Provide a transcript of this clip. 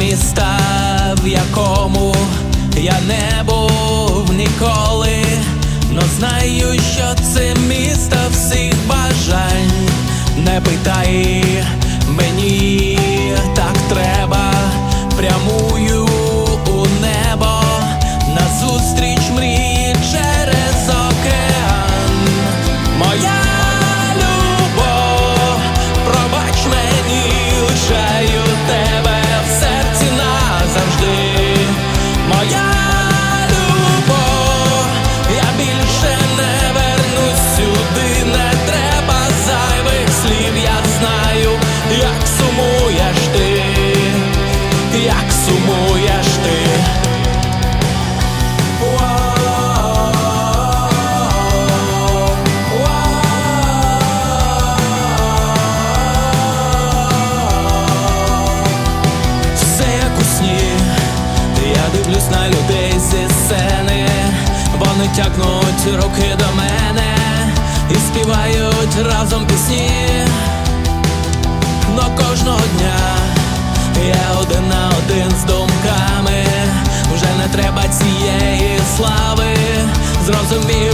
міста, в якому я не був ніколи, но знаю, що це місто всіх бажань. Не питай, мені так треба, прямую у небо, назустріч мрії через океан. Моя любов, пробач мені, лишаю тебе в серці назавжди. Моя любов, я більше не вернусь сюди, не треба зайвих слів, я знаю, як сумуєш ти, як сумуєш ти. Все як у сні, я дивлюсь на людей зі сцени, вони тягнуть руки до мене і співають разом пісні. Но кожного дня я один на один з думками, вже не треба цієї слави, зрозумів,